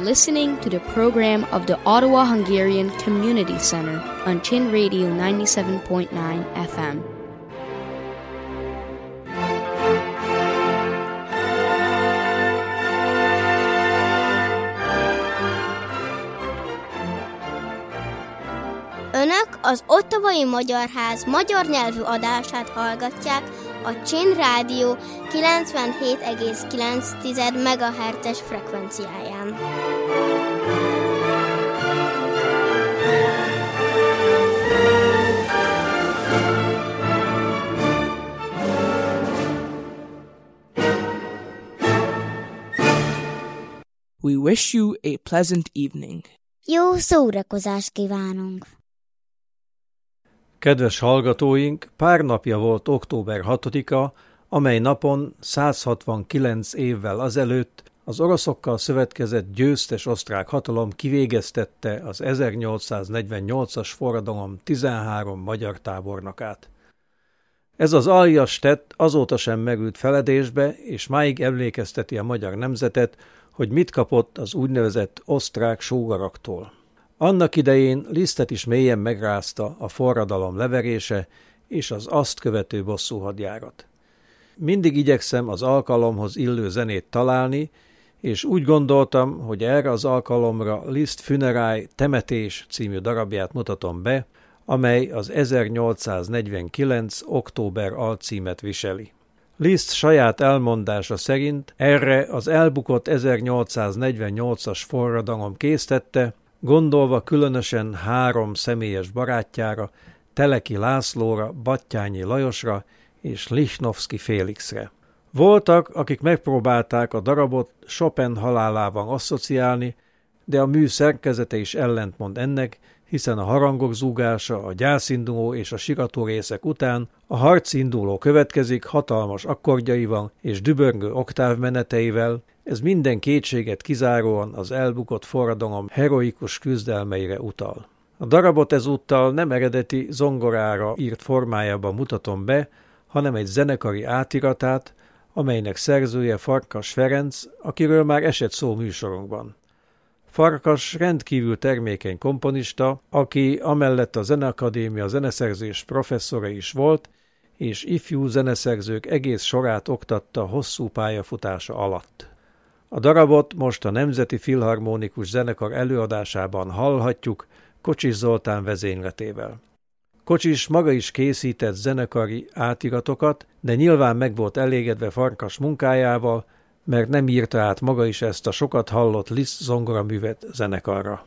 listening to the program of the Ottawa Hungarian Community Center on Chin Radio 97.9 FM. Önök az Ottawai Magyar Ház magyar nyelvű adását hallgatják a Chin Rádió 97,9 MHz-es frekvenciáján. We wish you a pleasant evening. Jó szórakozást kívánunk! Kedves hallgatóink, pár napja volt október 6-a, amely napon 169 évvel azelőtt az oroszokkal szövetkezett győztes osztrák hatalom kivégeztette az 1848-as forradalom 13 magyar tábornokát. Ez az aljas tett azóta sem megült feledésbe, és máig emlékezteti a magyar nemzetet, hogy mit kapott az úgynevezett osztrák sógaraktól. Annak idején Lisztet is mélyen megrázta a forradalom leverése és az azt követő bosszúhadjárat. Mindig igyekszem az alkalomhoz illő zenét találni, és úgy gondoltam, hogy erre az alkalomra Liszt Funerály Temetés című darabját mutatom be, amely az 1849. október alcímet viseli. Liszt saját elmondása szerint erre az elbukott 1848-as forradalom késztette, gondolva különösen 3 személyes barátjára, Teleki Lászlóra, Battyányi Lajosra és Lichnowsky Félixre. Voltak, akik megpróbálták a darabot Chopin halálával asszociálni, de a mű szerkezete is ellentmond ennek, hiszen a harangok zúgása, a gyászinduló és a sirató részek után a harcinduló következik hatalmas akkordjaival és dübörgő oktávmeneteivel, ez minden kétséget kizáróan az elbukott forradalom heroikus küzdelmeire utal. A darabot ezúttal nem eredeti zongorára írt formájában mutatom be, hanem egy zenekari átiratát, amelynek szerzője Farkas Ferenc, akiről már esett szó műsorunkban. Farkas rendkívül termékeny komponista, aki amellett a Zeneakadémia zeneszerzés professzora is volt, és ifjú zeneszerzők egész sorát oktatta hosszú pályafutása alatt. A darabot most a Nemzeti Filharmonikus Zenekar előadásában hallhatjuk Kocsis Zoltán vezényletével. Kocsis maga is készített zenekari átiratokat, de nyilván meg volt elégedve Farkas munkájával, mert nem írta át maga is ezt a sokat hallott Liszt zongoraművet zenekarra.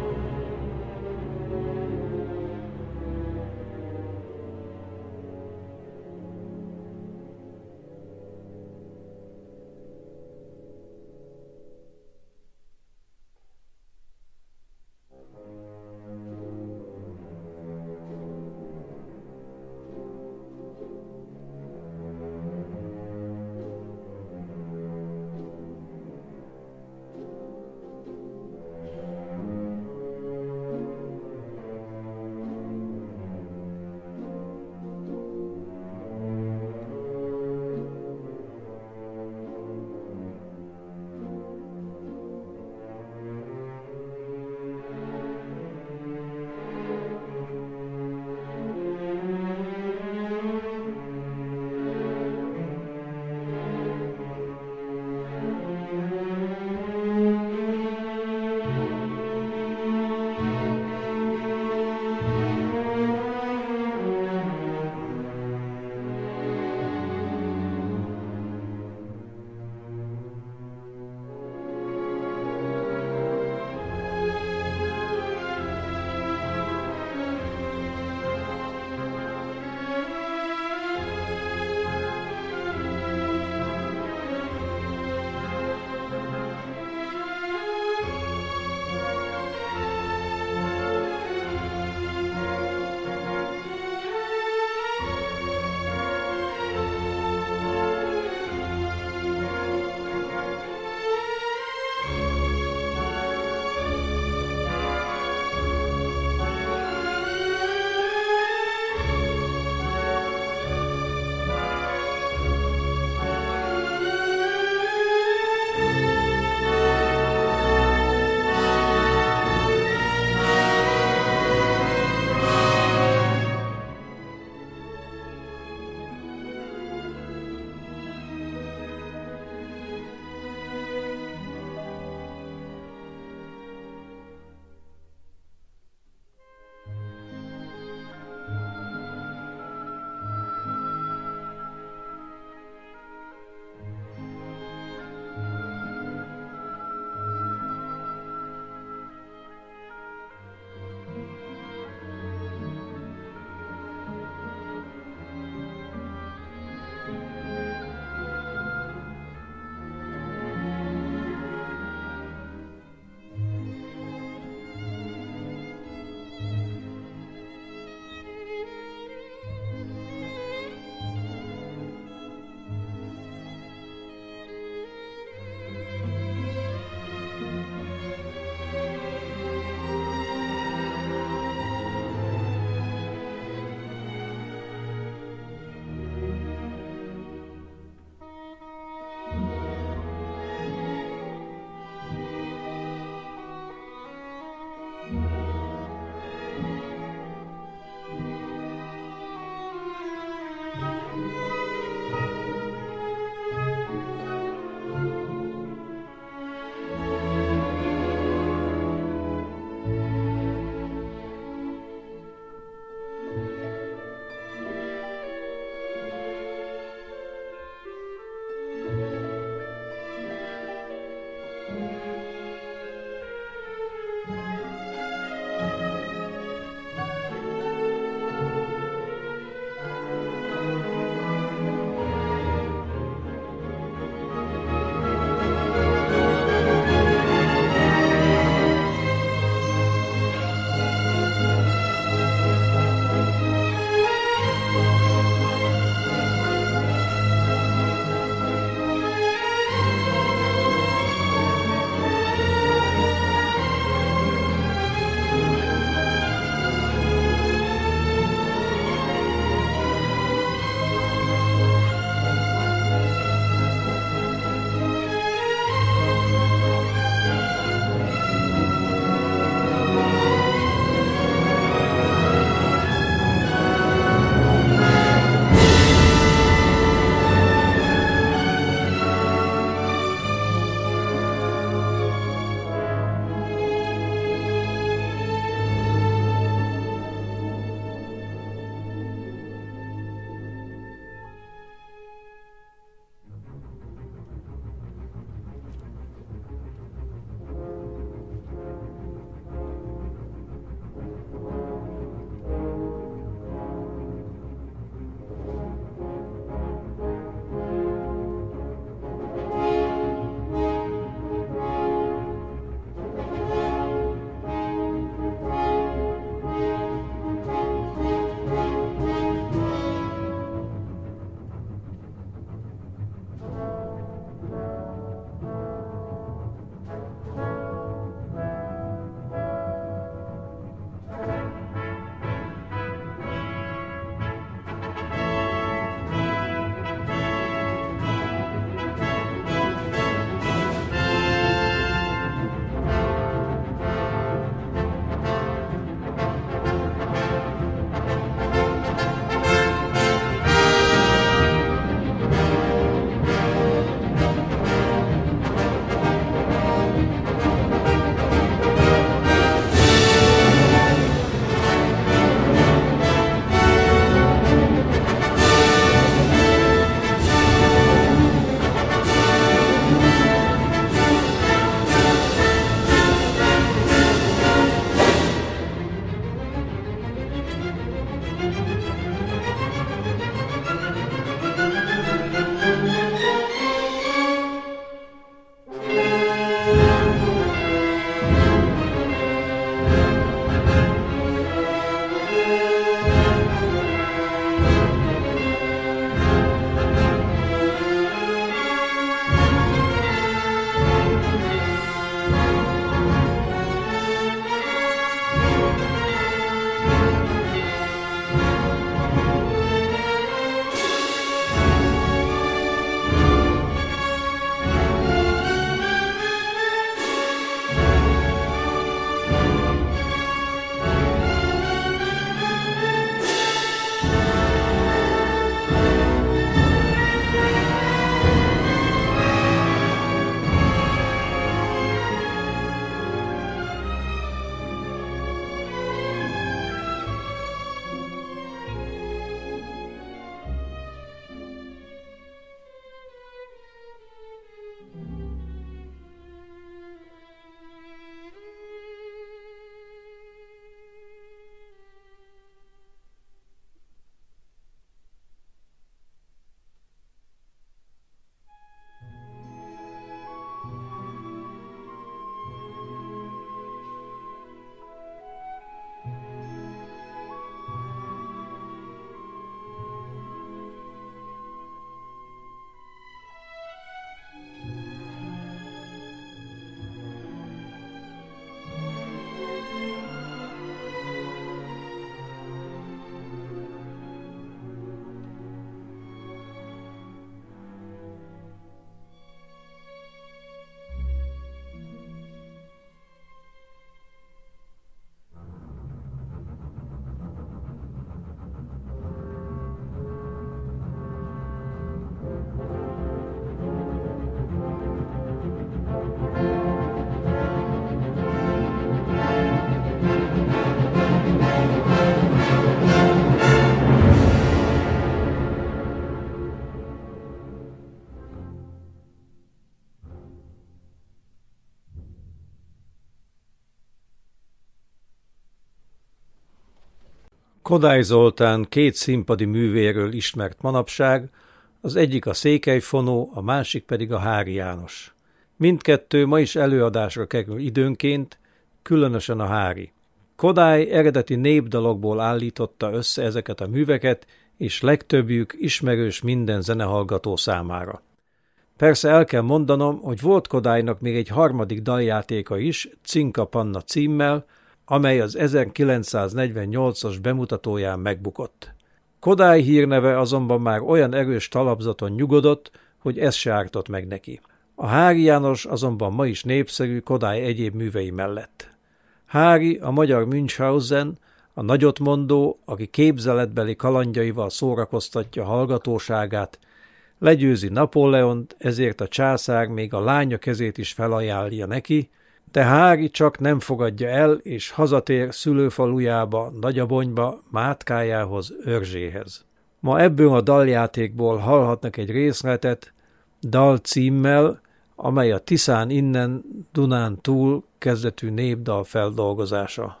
Kodály Zoltán két színpadi művéről ismert manapság, az egyik a Székely Fonó, a másik pedig a Háry János. Mindkettő ma is előadásra kerül időnként, különösen a Háry. Kodály eredeti népdalokból állította össze ezeket a műveket, és legtöbbjük ismerős minden zenehallgató számára. Persze el kell mondanom, hogy volt Kodálynak még egy harmadik daljátéka is, Cinka Panna címmel, amely az 1948-as bemutatóján megbukott. Kodály hírneve azonban már olyan erős talapzaton nyugodott, hogy ez se ártott meg neki. A Háry János azonban ma is népszerű Kodály egyéb művei mellett. Háry a magyar Münchhausen, a nagyotmondó, aki képzeletbeli kalandjaival szórakoztatja hallgatóságát, legyőzi Napóleont, ezért a császár még a lánya kezét is felajánlja neki, de Háry csak nem fogadja el, és hazatér szülőfalujába, Nagyabonyba, Mátkájához, Örzséhez. Ma ebből a daljátékból hallhatnak egy részletet, Dal címmel, amely a Tiszán innen, Dunán túl kezdetű népdal feldolgozása.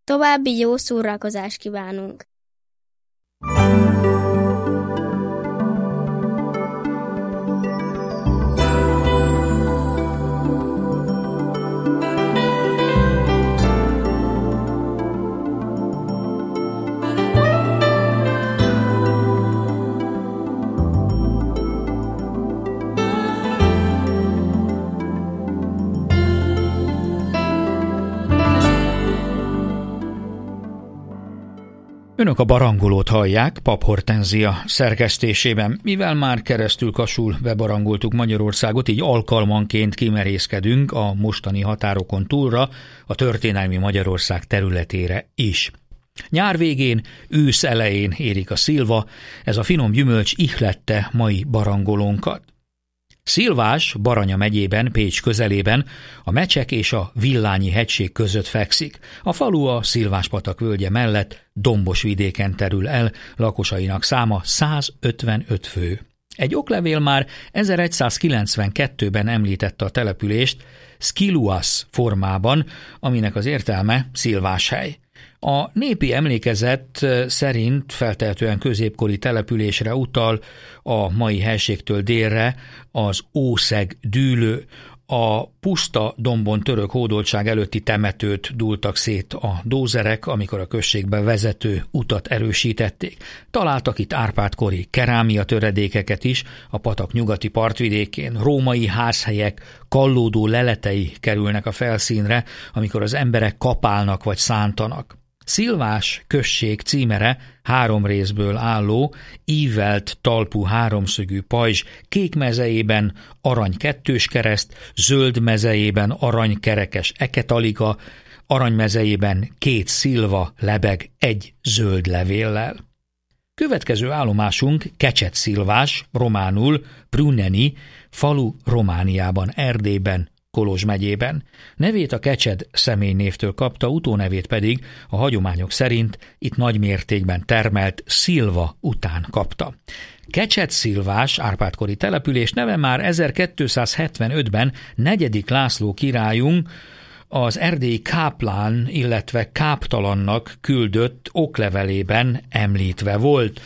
További jó szórakozást kívánunk! Önök a barangolót hallják Pap Hortenzia szerkesztésében. Mivel már keresztül kasul bebarangoltuk Magyarországot, így alkalmanként kimerészkedünk a mostani határokon túlra, a történelmi Magyarország területére is. Nyár végén, ősz elején érik a szilva, ez a finom gyümölcs ihlette mai barangolónkat. Szilvás, Baranya megyében, Pécs közelében, a Mecsek és a Villányi hegység között fekszik. A falu a Szilváspatak völgye mellett dombos vidéken terül el, lakosainak száma 155 fő. Egy oklevél már 1192-ben említette a települést Skiluas formában, aminek az értelme szilváshely. A népi emlékezet szerint feltehetően középkori településre utal a mai helységtől délre az Ószeg dűlő. A puszta dombon török hódoltság előtti temetőt dúltak szét a dózerek, amikor a községbe vezető utat erősítették. Találtak itt Árpád-kori kerámia töredékeket is a patak nyugati partvidékén. Római házhelyek kallódó leletei kerülnek a felszínre, amikor az emberek kapálnak vagy szántanak. Szilvás község címere 3 részből álló, ívelt talpú háromszögű pajzs, kék mezejében arany kettős kereszt, zöld mezejében arany kerekes eketaliga, arany mezejében 2 szilva lebeg egy zöld levéllel. Következő állomásunk Kecset-Szilvás, románul Pruneni, falu Romániában, Erdélyben, Kolozs megyében. Nevét a Kecsed személynévtől kapta, utónevét pedig a hagyományok szerint itt nagy mértékben termelt szilva után kapta. Kecset-Szilvás, árpádkori település neve már 1275-ben 4. László királyunk az erdélyi káplán, illetve káptalannak küldött oklevelében említve volt.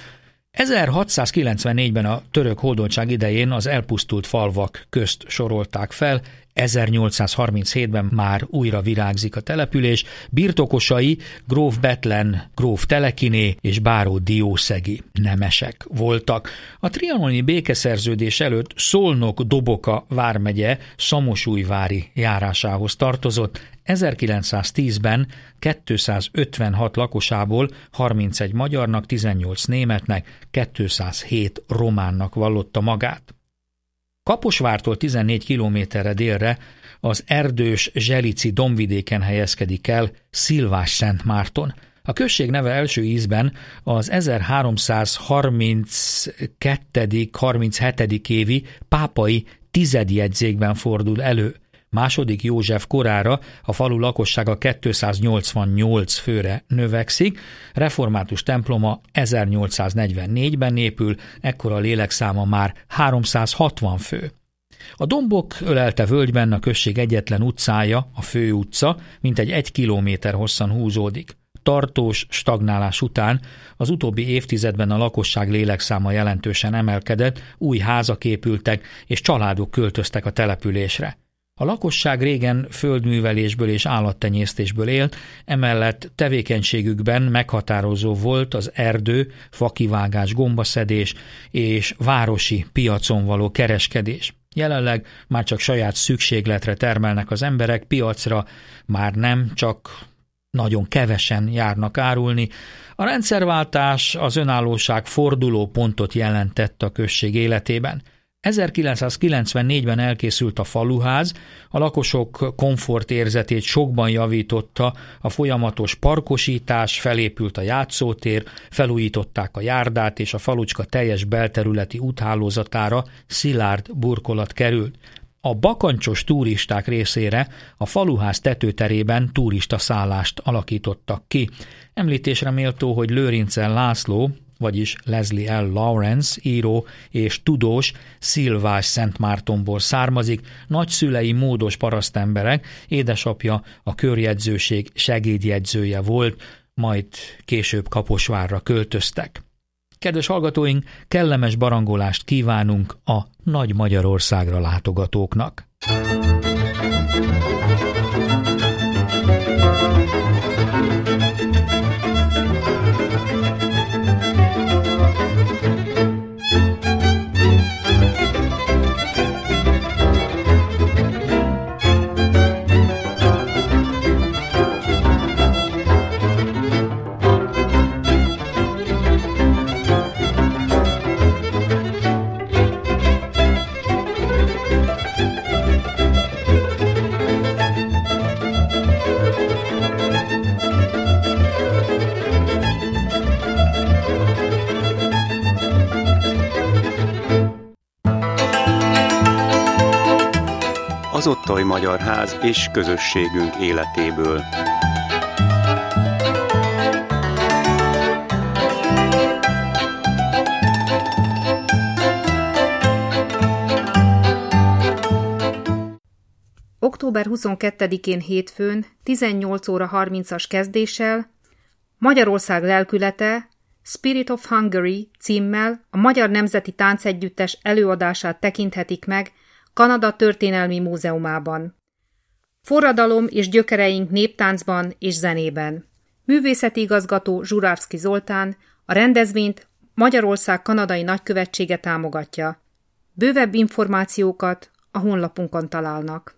1694-ben a török hódoltság idején az elpusztult falvak közt sorolták fel, 1837-ben már újra virágzik a település, birtokosai gróf Bethlen, gróf Telekiné és báró Diószegi nemesek voltak. A trianoni békeszerződés előtt Szolnok-Doboka vármegye Szamosújvári járásához tartozott, 1910-ben 256 lakosából 31 magyarnak, 18 németnek, 207 románnak vallotta magát. Kaposvártól 14 kilométerre délre az erdős zselici dombvidéken helyezkedik el Szilvás-Szentmárton. A község neve első ízben az 1332.-37. évi pápai tizedjegyzékben fordul elő. Második József korára a falu lakossága 288 főre növekszik, református temploma 1844-ben épül, ekkor a lélekszáma már 360 fő. A dombok ölelte völgyben a község egyetlen utcája, a főutca, mintegy 1 kilométer hosszan húzódik. Tartós stagnálás után az utóbbi évtizedben a lakosság lélekszáma jelentősen emelkedett, új házak épültek és családok költöztek a településre. A lakosság régen földművelésből és állattenyésztésből élt, emellett tevékenységükben meghatározó volt az erdő, fakivágás, gombaszedés és városi piacon való kereskedés. Jelenleg már csak saját szükségletre termelnek az emberek, piacra már nem, csak nagyon kevesen járnak árulni. A rendszerváltás, az önállóság forduló pontot jelentett a község életében. 1994-ben elkészült a faluház, a lakosok komfortérzetét sokban javította a folyamatos parkosítás, felépült a játszótér, felújították a járdát, és a falucska teljes belterületi úthálózatára szilárd burkolat került. A bakancsos turisták részére a faluház tetőterében turista szállást alakítottak ki. Említésre méltó, hogy Lőrincen László, vagyis Leslie L. Lawrence, író és tudós Szilvás-Szentmártonból származik, nagyszülei módos parasztemberek, édesapja a körjegyzőség segédjegyzője volt, majd később Kaposvárra költöztek. Kedves hallgatóink, kellemes barangolást kívánunk a Nagy Magyarországra látogatóknak! Az Otthai Magyar Ház és közösségünk életéből. Október 22-én hétfőn 18 óra 30-as kezdéssel Magyarország lelkülete Spirit of Hungary címmel a Magyar Nemzeti Táncegyüttes előadását tekinthetik meg Kanada Történelmi Múzeumában. Forradalom és gyökereink néptáncban és zenében. Művészeti igazgató Zsurávszky Zoltán, a rendezvényt Magyarország kanadai nagykövetsége támogatja. Bővebb információkat a honlapunkon találnak.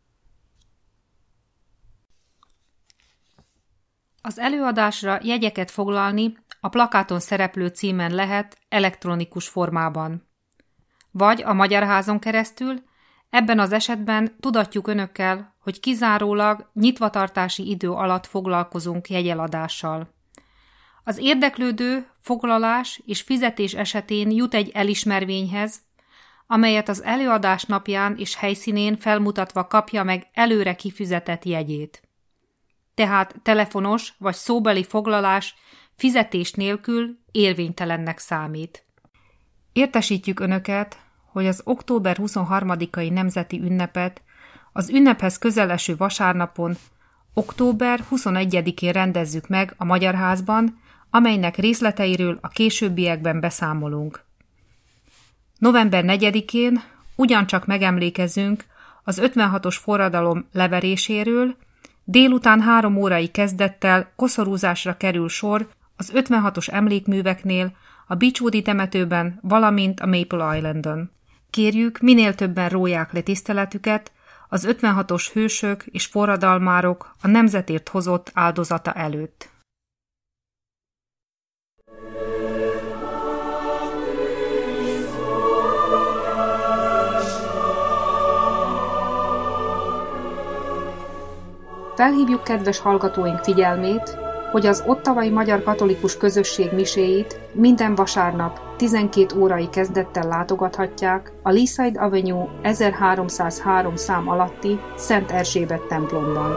Az előadásra jegyeket foglalni a plakáton szereplő címen lehet elektronikus formában. Vagy a Magyar Házon keresztül, ebben az esetben tudatjuk önökkel, hogy kizárólag nyitvatartási idő alatt foglalkozunk jegyeladással. Az érdeklődő foglalás és fizetés esetén jut egy elismervényhez, amelyet az előadás napján és helyszínén felmutatva kapja meg előre kifizetett jegyét. Tehát telefonos vagy szóbeli foglalás fizetés nélkül érvénytelennek számít. Értesítjük önöket, hogy az október 23-ai nemzeti ünnepet az ünnephez közeleső vasárnapon, október 21-én rendezzük meg a Magyar Házban, amelynek részleteiről a későbbiekben beszámolunk. November 4-én ugyancsak megemlékezünk az 56-os forradalom leveréséről, délután 3 órai kezdettel koszorúzásra kerül sor az 56-os emlékműveknél, a Beachwoodi temetőben, valamint a Maple Islandon. Kérjük, minél többen róják le tiszteletüket az 56-os hősök és forradalmárok a nemzetért hozott áldozata előtt. Felhívjuk kedves hallgatóink figyelmét, hogy az ottawai magyar katolikus közösség miséit minden vasárnap 12 órai kezdettel látogathatják a Leaside Avenue 1303 szám alatti Szent Erzsébet templomban.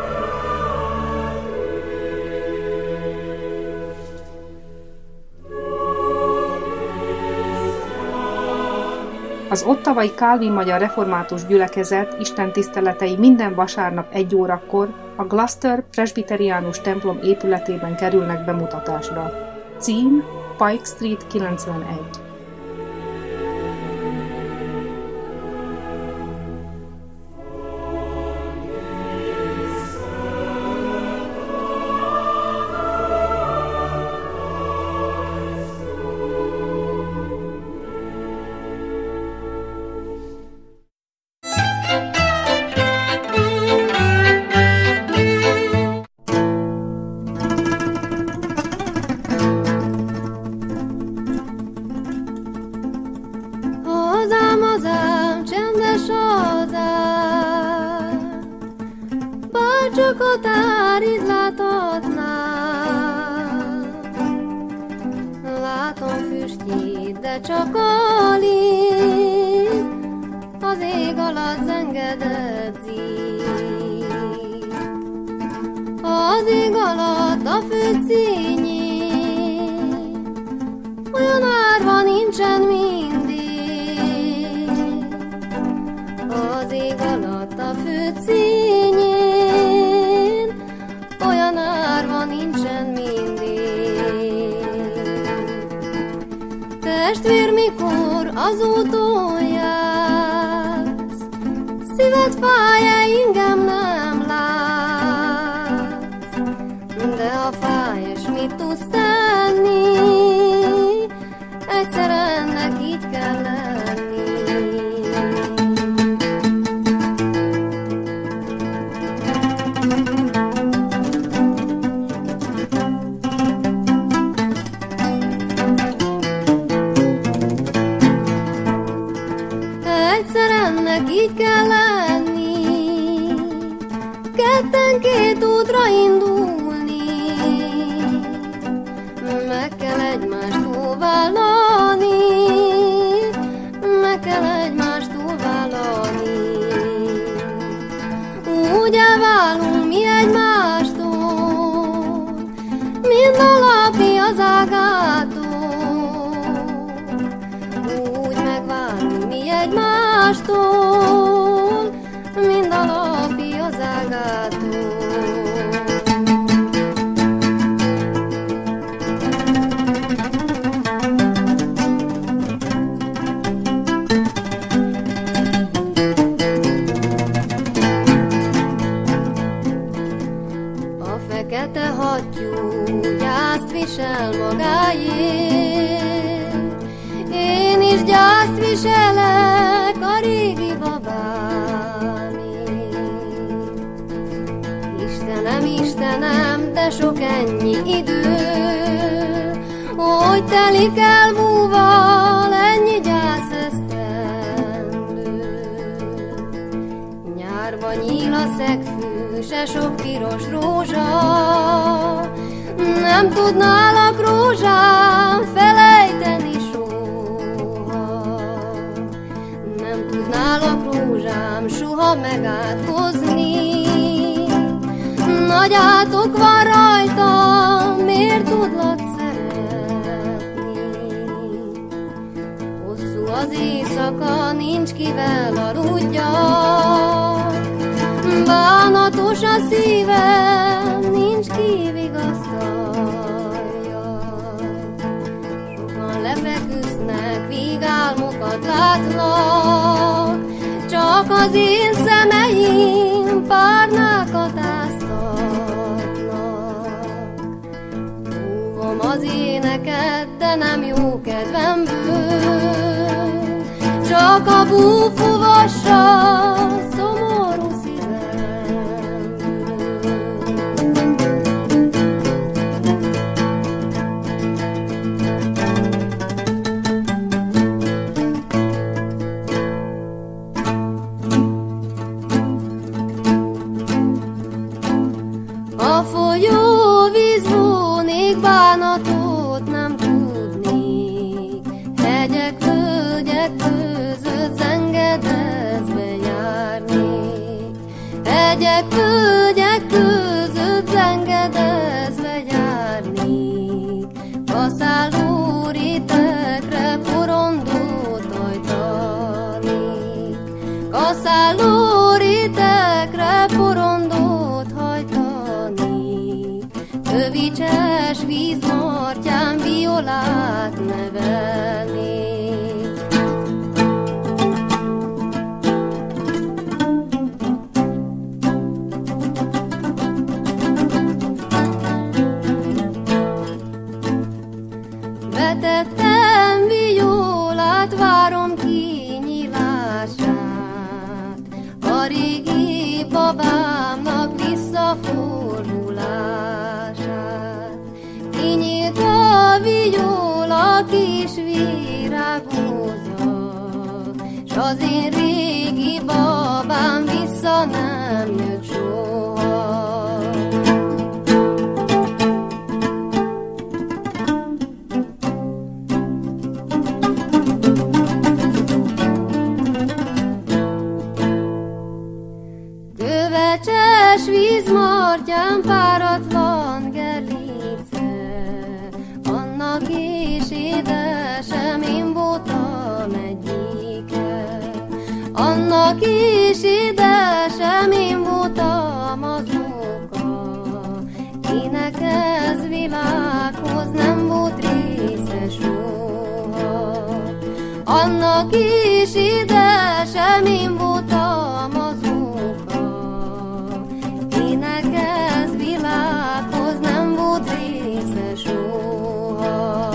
Az ottawai Kálvin Magyar Református Gyülekezet istentiszteletei minden vasárnap 1 órakor a Gloucester presbiteriánus templom épületében kerülnek bemutatásra. Cím Pike Street 91. Csak alig az ég alatt zengededzik. Az ég alatt a földszínjén olyan árva nincsen mindig. Az ég alatt a föld színjén olyan árva nincsen mindig. Testvér, mikor az úton jársz, szíved fáj-e, ingem nem látsz, de a fáj, és mit tudsz tenni, egyszer ennek így kell lenni. Egyszer ennek így kell lenni, ketten két útra indulni, meg kell egymást túlvállalni, meg kell egymást túlvállalni. Úgy elválunk mi egymástól, mint a lapi az ágától. Úgy megválunk mi egymástól, mint a lapi az ágától. A fekete hattyú gyászt visel magáért, én is gyászt viselek a régi babámért. Istenem, Istenem, de sok ennyi idő, hogy telik el múlval ennyi gyász esztendő. Nyárba nyíl a szegfű, se sok piros rózsa, nem tud nálak rózsám felejteni soha. Nem tud nálak rózsám soha megátkozni, nagy átok van rajtam, miért tudlak szeretni? Hosszú az éjszaka, nincs kivel aludja, bánatos a szívem, nincs ki vigasztalja. Sokan lefeküsznek, vígálmokat látnak, csak az én szemeim párnákat áztatnak. Húvom az éneket, de nem jó kedvemből, csak a búfuvassa szomorú szívemből. A folyó víz vonék, bánatot nem tudnék, hegyek, völgyek között zengedezve járnék. Hegyek, völgyek között zengedezve járnék, kaszáló rétegre porondot hajtanék. Kaszáló rétegre porondot hajtanék, kövicses vízmartyán violát nevelnék. Vetettem violát, várom kinyílását, a régi babámnak visszafordulását. Kinyílt a viola, kis virágóza, s az én régi babám vissza nem jött soha. Kövecses vízmartyán páratlan gerincre, annak is édes édesem, én voltam egyike. Annak is édesem, én voltam az oka, kinek ez világhoz nem volt része soha. Annak is édesem, én voltam az oka, kinek ez világhoz nem volt része soha.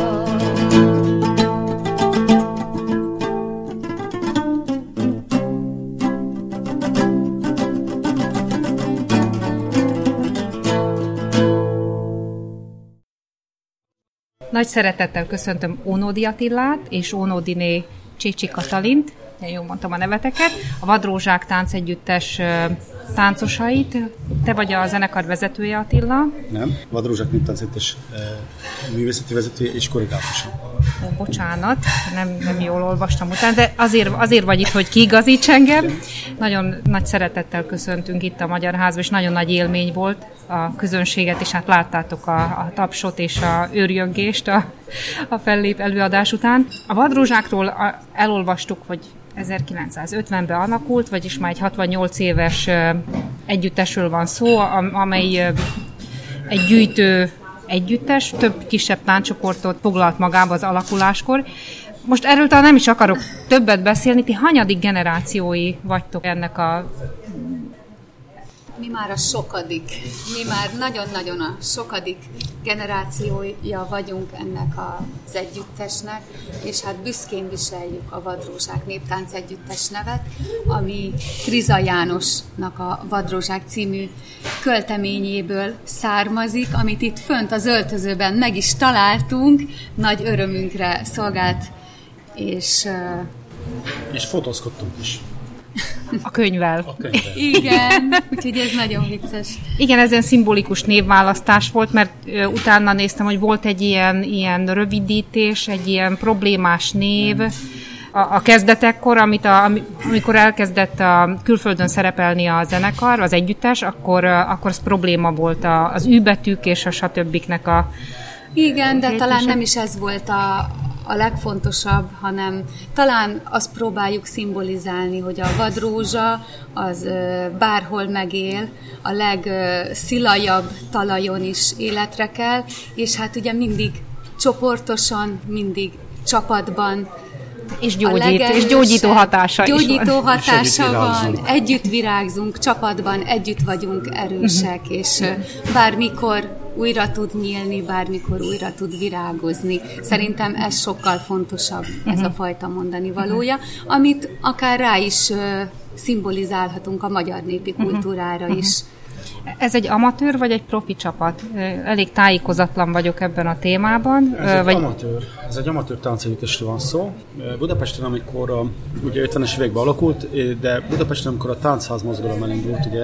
Nagy szeretettel köszöntöm Ónodi Attilát és Ónodiné Csécsi Katalint, jól mondtam a neveteket, a Vadrózsák táncegyüttes táncosait. Te vagy a zenekar vezetője, Attila? Nem, Vadrózsák néptáncegyüttes művészeti vezetője és koreográfusa. Bocsánat, nem jól olvastam utána, de azért vagy itt, hogy kiigazíts engem. Nagyon nagy szeretettel köszöntünk itt a Magyar Házban, és nagyon nagy élmény volt a közönséget, és hát láttátok a tapsot és a őrjöngést a fellép előadás után. A Vadrózsákról elolvastuk, hogy 1950-ben alakult, vagyis már egy 68 éves együttesről van szó, amely egy gyűjtő együttes, több kisebb táncsoportot foglalt magába az alakuláskor. Most erről talán nem is akarok többet beszélni, ti hanyadik generációi vagytok ennek a... Mi már a sokadik, mi már nagyon-nagyon a sokadik generációja vagyunk ennek az együttesnek, és hát büszkén viseljük a Vadrózsák néptánc együttes nevet, ami Kriza Jánosnak a Vadrózsák című költeményéből származik, amit itt fönt az öltözőben meg is találtunk, nagy örömünkre szolgált, és fotózkodtunk is. A könyvvel. Igen, úgyhogy ez nagyon vicces. Igen, ez egy szimbolikus névválasztás volt, mert utána néztem, hogy volt egy ilyen rövidítés, egy ilyen problémás név a kezdetekkor, amikor elkezdett külföldön szerepelni a zenekar, az együttes, akkor az probléma volt az ű-betűk és a stb-nek a... Igen, de talán nem is ez volt a legfontosabb, hanem talán azt próbáljuk szimbolizálni, hogy a vadrózsa az bárhol megél, a legszilajabb talajon is életre kell, és hát ugye mindig csoportosan, mindig csapatban, és gyógyító hatása is van. Gyógyító hatása van, együtt virágzunk, csapatban együtt vagyunk erősek, és bármikor újra tud nyílni, bármikor újra tud virágozni. Szerintem ez sokkal fontosabb, ez a fajta mondani valója, amit akár rá is szimbolizálhatunk a magyar népi kultúrára is. Ez egy amatőr vagy egy profi csapat? Elég tájékozatlan vagyok ebben a témában. Ez egy amatőr táncegyüttesről van szó. Budapesten, amikor ugye 50-es években alakult, de Budapesten, amikor a táncház mozgalom elindult, ugye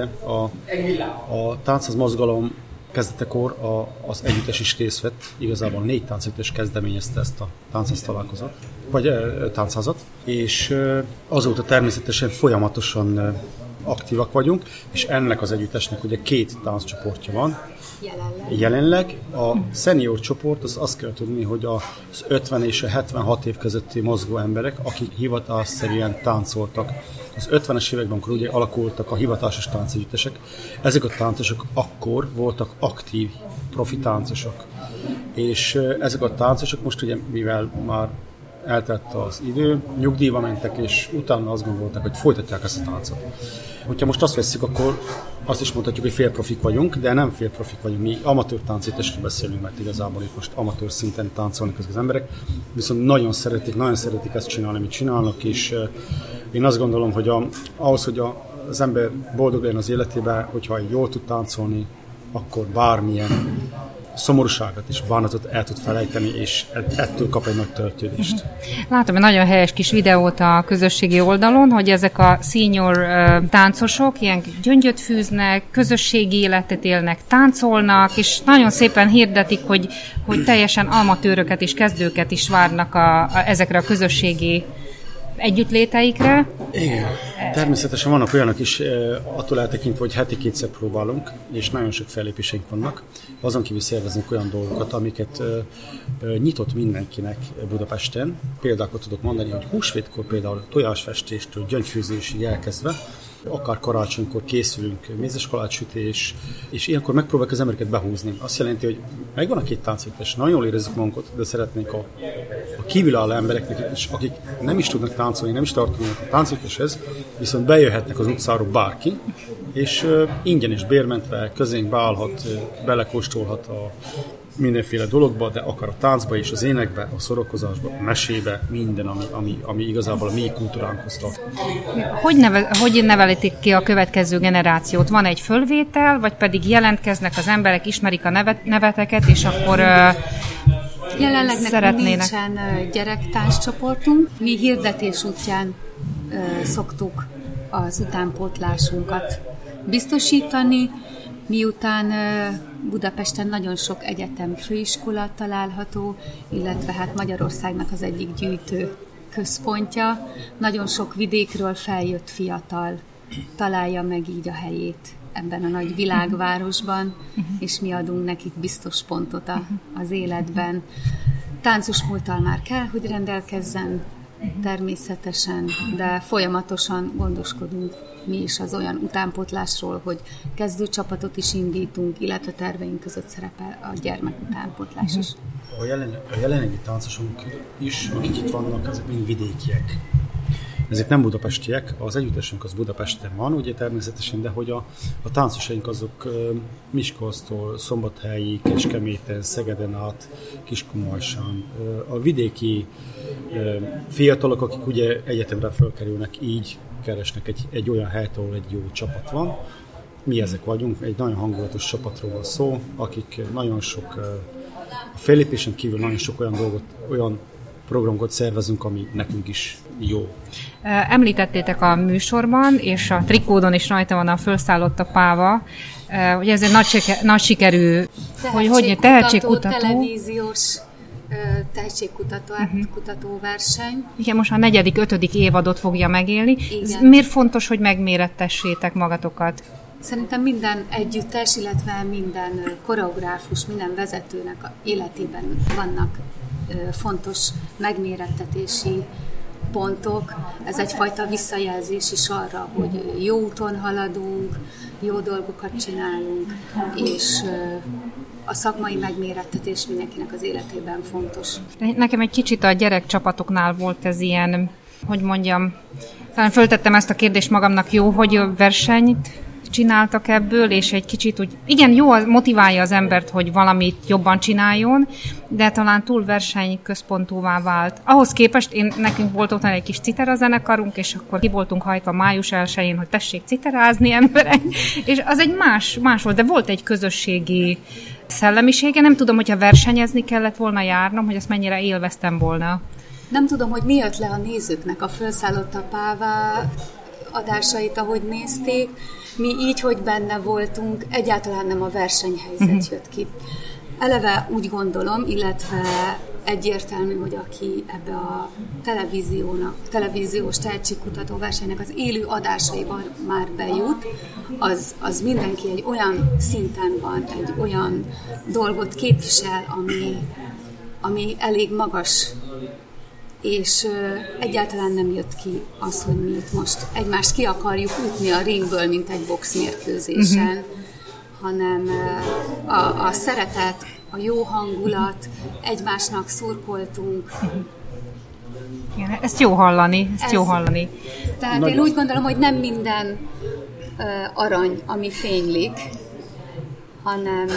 a táncház mozgalom kezdetekor az együttes is részt vett, igazából 4 táncegyüttes kezdeményezte ezt a táncház találkozót, vagy táncházat, és azóta természetesen folyamatosan aktívak vagyunk, és ennek az együttesnek ugye 2 tánccsoportja van. Jelenleg a senior csoport, az azt kell tudni, hogy az 50 és a 76 év közötti mozgó emberek, akik hivatásszerűen táncoltak. Az 50-es években, amikor ugye alakultak a hivatásos táncegyüttesek, ezek a táncosok akkor voltak aktív profi táncosok. És ezek a táncosok most ugye, mivel már eltelt az idő, nyugdíjba mentek, és utána azt gondolták, hogy folytatják ezt a táncot. Hogyha most azt vesszük, akkor azt is mondhatjuk, hogy félprofik vagyunk, de nem félprofik vagyunk. Mi amatőr táncegyüttesről beszélünk, mert igazából itt most amatőr szinten táncolnak ezek az emberek, viszont nagyon szeretik ezt csinálni, amit csinálnak, és én azt gondolom, hogy ahhoz, hogy az ember boldog legyen az életében, hogyha jól tud táncolni, akkor bármilyen szomorúságot és bánatot el tud felejteni, és ettől kap egy nagy töltődést. Látom egy nagyon helyes kis videót a közösségi oldalon, hogy ezek a senior táncosok ilyen gyöngyöt fűznek, közösségi életet élnek, táncolnak, és nagyon szépen hirdetik, hogy teljesen amatőröket és kezdőket is várnak ezekre a közösségi együttléteikre. Igen, természetesen vannak olyanok is, attól eltekintve, hogy heti 2-szer próbálunk, és nagyon sok fellépéseink vannak. Azon kívül szervezünk olyan dolgokat, amiket nyitott mindenkinek Budapesten. Például tudok mondani, hogy húsvétkor például tojásfestéstől gyöngyfőzésig elkezdve, akár karácsonykor készülünk mézes kalácssütés, és ilyenkor megpróbáljuk az embereket behúzni. Azt jelenti, hogy megvan a 2 táncegyüttes, nagyon jól érezzük magunkat, de szeretnénk a kívülálló embereknek, akik nem is tudnak táncolni, nem is tartanak a táncegyütteshez, viszont bejöhetnek az utcáról bárki, és ingyen és bérmentve közénk beállhat, belekóstolhat a mindenféle dologba, de akár a táncba és az énekbe, a szórakozásba, a mesébe, minden, ami igazából a mi kultúránkhoz tart. Hogy nevelitik ki a következő generációt? Van egy fölvétel, vagy pedig jelentkeznek az emberek, ismerik a neveteket, és akkor jelenleg szeretnének? Nincsen gyerektánccsoportunk. Mi hirdetés útján szoktuk az utánpótlásunkat biztosítani, miután Budapesten nagyon sok egyetem, főiskola található, illetve hát Magyarországnak az egyik gyűjtő központja. Nagyon sok vidékről feljött fiatal találja meg így a helyét ebben a nagy világvárosban, és mi adunk nekik biztos pontot az életben. Táncos múlttal már kell, hogy rendelkezzen, természetesen, de folyamatosan gondoskodunk mi is az olyan utánpótlásról, hogy kezdőcsapatot is indítunk, illetve terveink között szerepel a gyermekutánpótlás is. A jelenlegi táncosunk is, akik itt vannak, ezek mind vidékiek. Ezek nem budapestiek, az együttesünk az Budapesten van, ugye természetesen, de hogy a táncosaink azok Miskolctól, Szombathelyi, Kecskeméten, Szegeden át, Kiskunharsán. A vidéki fiatalok, akik ugye egyetemre felkerülnek, így keresnek egy olyan helyet, ahol egy jó csapat van. Mi ezek vagyunk, egy nagyon hangulatos csapatról van szó, akik nagyon sok, a fellépésen kívül nagyon sok olyan programokat szervezünk, ami nekünk is jó. Említettétek a műsorban, és a trikódon is rajta van a Fölszállott a páva, hogy ez egy nagy sikerű tehetségkutató televíziós tehetségkutató verseny. Igen, most a 4.-5. évadot fogja megélni. Igen. Miért fontos, hogy megmérettessétek magatokat? Szerintem minden együttes, illetve minden koreográfus, minden vezetőnek életében vannak fontos megmérettetési pontok. Ez egyfajta visszajelzés is arra, hogy jó úton haladunk, jó dolgokat csinálunk, és a szakmai megmérettetés mindenkinek az életében fontos. Nekem egy kicsit a gyerekcsapatoknál volt ez ilyen, hogy mondjam, talán föltettem ezt a kérdést magamnak, jó, hogy versenyt csináltak ebből, és egy kicsit úgy, igen, jó, motiválja az embert, hogy valamit jobban csináljon, de talán túl versenyközpontúvá vált. Ahhoz képest nekünk volt otthon egy kis citera zenekarunk, és akkor ki voltunk hajtva május 1-én, hogy tessék citerázni emberek, és az egy más volt, de volt egy közösségi szellemisége. Nem tudom, hogyha versenyezni kellett volna járnom, hogy ezt mennyire élveztem volna. Nem tudom, hogy mi jött le a nézőknek a Fölszállott a páva adásait, ahogy nézték. Mi így, hogy benne voltunk, egyáltalán nem a versenyhelyzet jött ki. Eleve úgy gondolom, illetve egyértelmű, hogy aki ebbe a televíziós tehetségkutató versenynek az élő adásaiban már bejut, az mindenki egy olyan szinten van, egy olyan dolgot képvisel, ami elég magas, és egyáltalán nem jött ki az, hogy mi itt most egymást ki akarjuk ütni a ringből, mint egy boxmérkőzésen, hanem a szeretet, a jó hangulat, egymásnak szurkoltunk. Igen, ezt jó hallani, jó hallani. Tehát nagyon. Én úgy gondolom, hogy nem minden arany, ami fénylik, hanem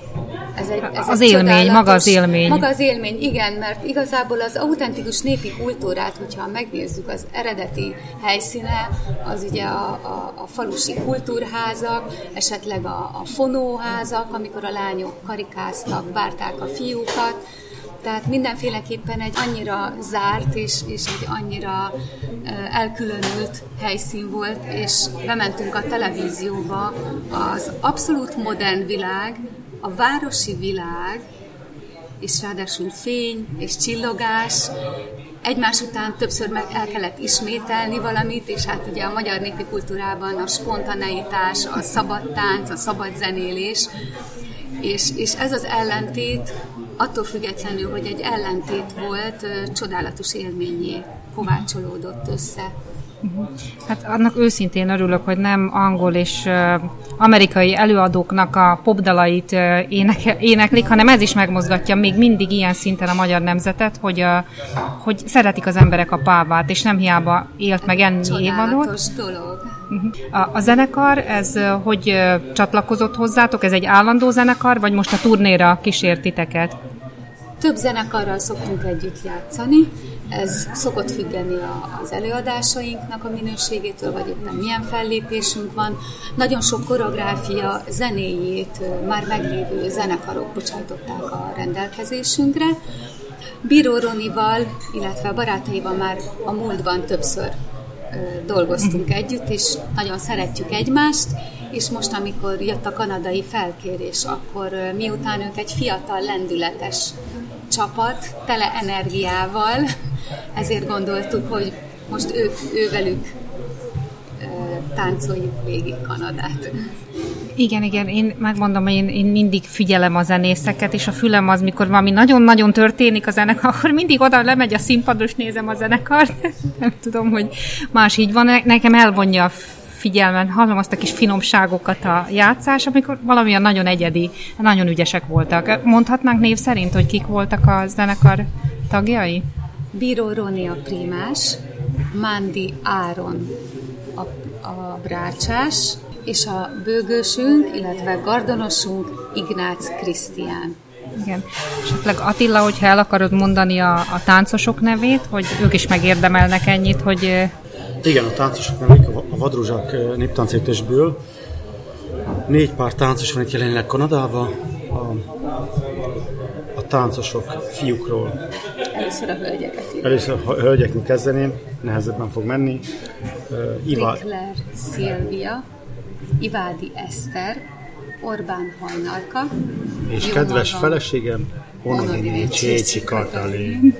ez az élmény, maga az élmény. Maga az élmény, igen, mert igazából az autentikus népi kultúrát, hogyha megnézzük, az eredeti helyszíne, az ugye a falusi kultúrházak, esetleg a fonóházak, amikor a lányok karikáztak, várták a fiúkat, tehát mindenféleképpen egy annyira zárt és egy annyira elkülönült helyszín volt, és bementünk a televízióba, az abszolút modern világ, a városi világ, és ráadásul fény és csillogás, egymás után többször meg el kellett ismételni valamit, és hát ugye a magyar népi kultúrában a spontaneitás, a szabad tánc, a szabad zenélés, és ez az ellentét, attól függetlenül, hogy egy ellentét volt, csodálatos élményé kovácsolódott össze. Hát annak őszintén örülök, hogy nem angol és amerikai előadóknak a popdalait éneklik, hanem ez is megmozgatja még mindig ilyen szinten a magyar nemzetet, hogy szeretik az emberek a pávát, és nem hiába élt meg ennyi év alatt. Csodálatos dolog. A zenekar, ez hogy csatlakozott hozzátok? Ez egy állandó zenekar, vagy most a turnéra kísért titeket? Több zenekarral szoktunk együtt játszani, ez szokott függeni az előadásainknak a minőségétől, vagy éppen milyen fellépésünk van. Nagyon sok koreográfia zenéjét már meglévő zenekarok bocsájtották a rendelkezésünkre. Bíró Ronival, illetve a barátaival már a múltban többször dolgoztunk együtt, és nagyon szeretjük egymást, és most, amikor jött a kanadai felkérés, akkor miután ők egy fiatal, lendületes csapat, tele energiával, ezért gondoltuk, hogy most ővelük táncoljuk végig Kanadát. Igen, én megmondom, hogy én mindig figyelem a zenészeket, és a fülem az, mikor valami nagyon-nagyon történik a zenekar, akkor mindig oda lemegy a színpadra, és nézem a zenekart. Nem tudom, hogy más így van. Nekem elvonja a figyelmen, hallom azt a kis finomságokat a játszás, amikor valamilyen nagyon egyedi, nagyon ügyesek voltak. Mondhatnánk név szerint, hogy kik voltak a zenekar tagjai? Bíró Roni a prímás, Mándi Áron a brácsás, és a bőgősünk, illetve gardonosunk Ignác Krisztián. Igen. Esetleg Attila, hogyha el akarod mondani a táncosok nevét, hogy ők is megérdemelnek ennyit, hogy... Igen, a táncosok nevét a Vadruzsák néptáncegyüttesből. 4 pár táncos van itt jelenleg Kanadában. A táncosok fiúkról. Először a hölgyeket. Először a hölgyeknek kezdeném, nehezebben fog menni. Rikler Szilvia, Ivádi Eszter, Orbán Hajnalka, és kedves feleségem, Onodini Csécsi Katalin.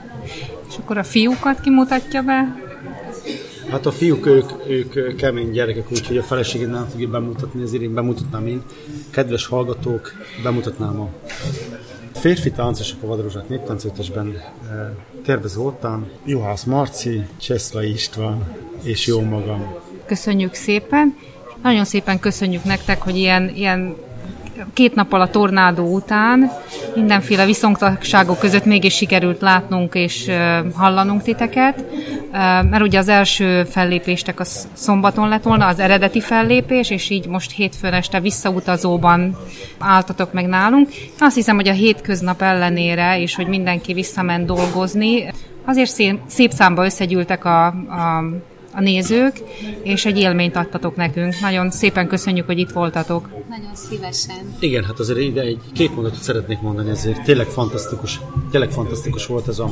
És akkor a fiúkat kimutatja be? Hát a fiúk, ők kemény gyerekek, úgyhogy a feleségét nem fogja bemutatni, ezért én bemutatnám én. Kedves hallgatók, bemutatnám a férfi táncosok a Vadruzsák néptáncegyüttesben. Terve Zoltán, Juhász Marci, Cseszlai István és jó magam. Köszönjük szépen. Nagyon szépen köszönjük nektek, hogy ilyen 2 nappal a tornádó után mindenféle viszontagságok között mégis sikerült látnunk és hallanunk titeket, mert ugye az első fellépéstek az szombaton lett volna, az eredeti fellépés, és így most hétfőn este visszautazóban álltatok meg nálunk. Azt hiszem, hogy a hétköznap ellenére, és hogy mindenki visszament dolgozni, azért szép számba összegyűltek a nézők, és egy élményt adtatok nekünk. Nagyon szépen köszönjük, hogy itt voltatok. Nagyon szívesen. Igen, hát azért ide egy 2 mondatot szeretnék mondani, ezért tényleg fantasztikus volt ez a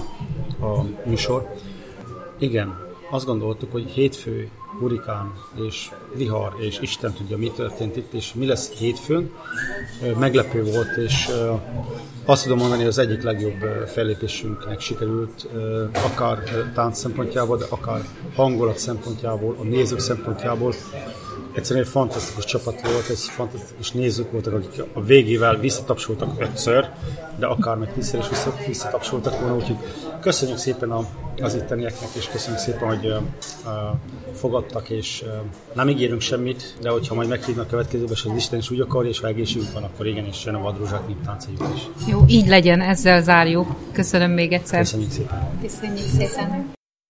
műsor. Igen, azt gondoltuk, hogy hétfő, hurikán és vihar, és Isten tudja, mi történt itt, és mi lesz hétfőn. Meglepő volt, és azt tudom mondani, hogy az egyik legjobb fellépésünknek sikerült, akár tánc szempontjából, de akár hangulat szempontjából, a nézők szempontjából. Egyszerűen egy fantasztikus csapat volt, egy fantasztikus nézők voltak, akik a végével visszatapsoltak 5-ször, de akár meg 10-szer is visszatapsoltak volna, úgyhogy köszönjük szépen az ittenieknek, és köszönjük szépen, hogy fogadtak, és nem ígérünk semmit, de hogyha majd meghívnak a következőben, és az Isten is úgy akar, és ha egészségünk van, akkor igenis jön a Vadruzsák néptáncegyüttes is. Jó, így legyen, ezzel zárjuk. Köszönöm még egyszer. Köszönjük szépen. Köszönjük szépen.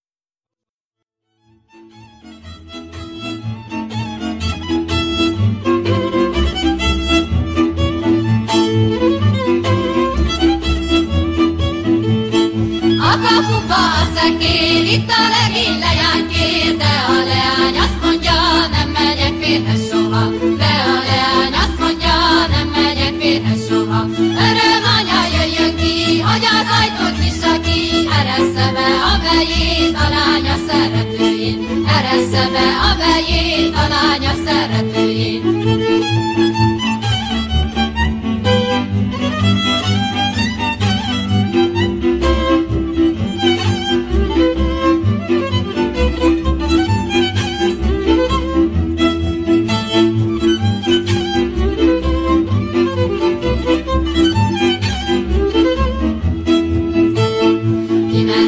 A kapuba a szekér, itt a legény leány kér, de a leány azt mondja, nem megyek férhez soha. De a leány azt mondja, nem megyek férhez soha. Öröm anya, jöjjön ki, hogy az ajtót nyissa ki, eressze be a bejét a lánya szeretőjét, eressze be a bejét a lánya szeretőjét.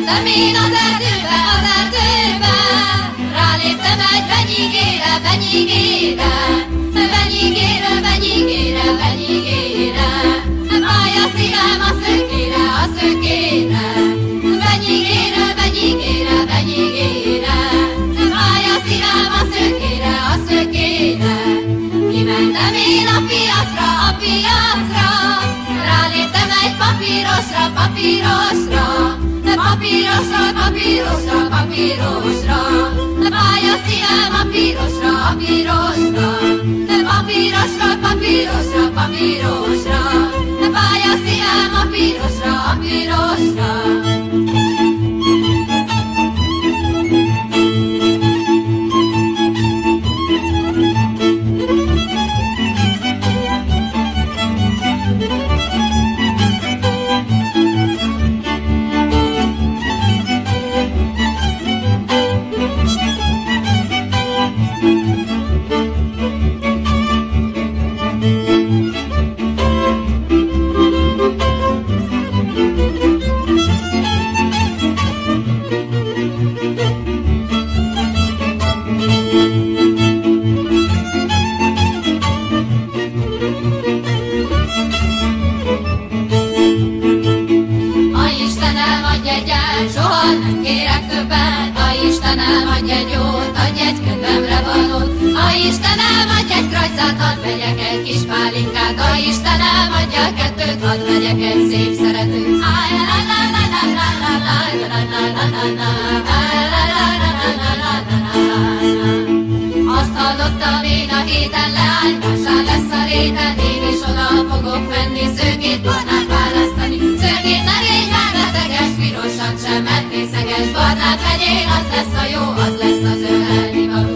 Kimentem én az erdőbe, ráléptem egy benyigére, fáj a szívem a szökére, benyigére, fáj a szívem a szökére. Kimentem én a piacra, ráléptem egy papírosra, fáj a szívem a pirosra, fáj a szívem a pirosra. Hadd vegyek egy kis pálinkát, a Istenem adja kettőt, hadd vegyek egy szép szeretőt. Azt hallottam én a héten, leányvásár lesz a réten, én is oda fogok menni, szőkét, barnát választani. Szőkét ne légy már beteges, pirosat sem, mert részeges, barnát vegyél, az lesz a jó, az lesz az ölelni való.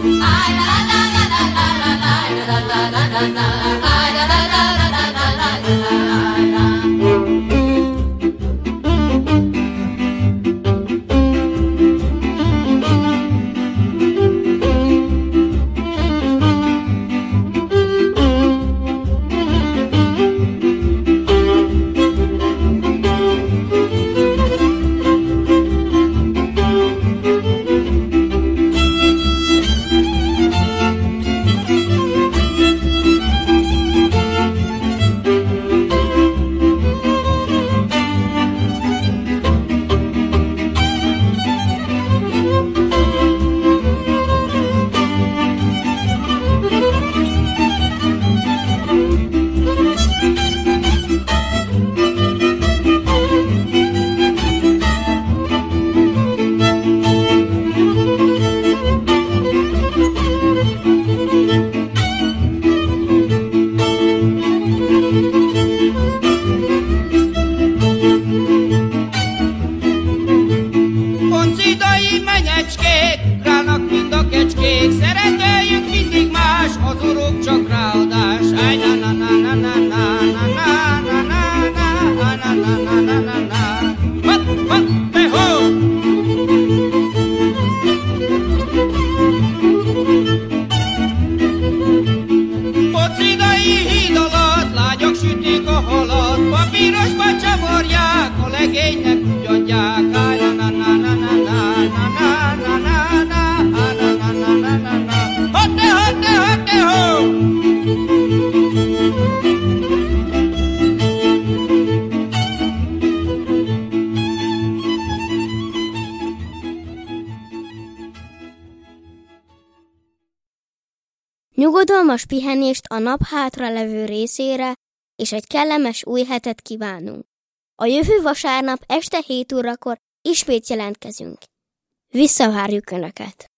Nyugodalmas pihenést a nap hátra levő részére, és egy kellemes új hetet kívánunk. A jövő vasárnap este 7 órakor ismét jelentkezünk. Visszavárjuk Önöket!